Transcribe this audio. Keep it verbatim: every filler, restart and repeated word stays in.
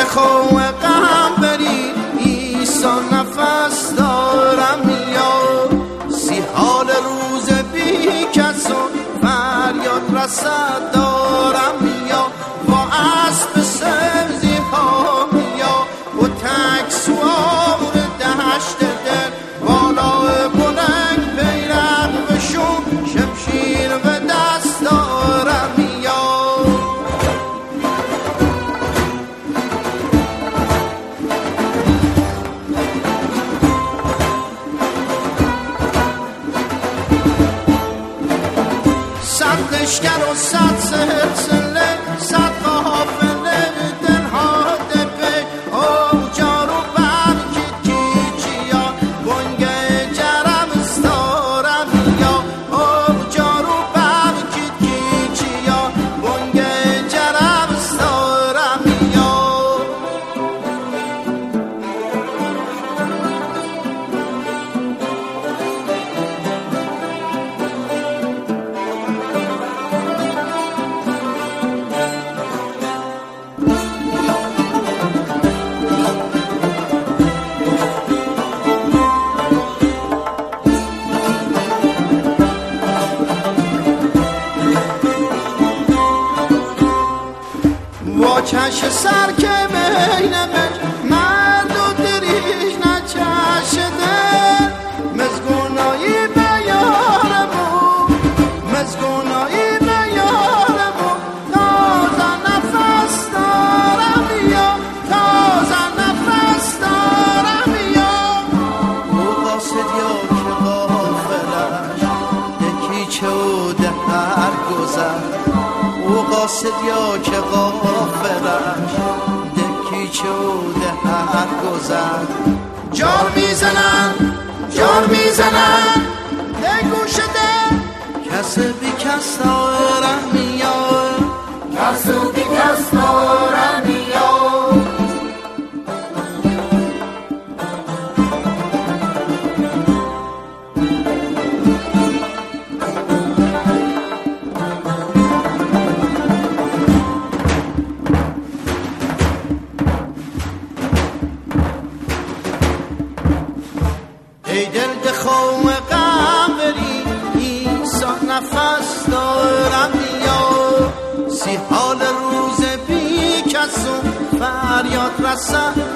خواه غم بری ایسا نفس دارم یا سی حال روز بی کس و فریاد رسد دارم یا با اسب سبزی ها یا با تک سوار دشت دل بالا بلنگ بیرق بشون شمشیر به دست دارم یا صد لشکر و صد سلسله صد قافله دلها دپه او جارو برکی کیچیا بنگه جرم استارم یا او جارو برکی کیچیا بنگه جرم استارم یا با چش سر که بین بج مرد و دریش نچشده مزگونایی به یاره بود مزگونایی به یاره بود تازه نفس دارم یا تازه نفس دارم یا او قاصد یا که غافلش یکی چه و ده هر گذر او قاصد یا که غافلش دکی چوده هر گذر جار میزنن جار میزنن ده گوشه ده کس بی کس دارم میاد کس بی کس دارم میاد ای دل دخواه غم بری ایسا نفس دارم یا سی حال روز بی کس و فریاد رسد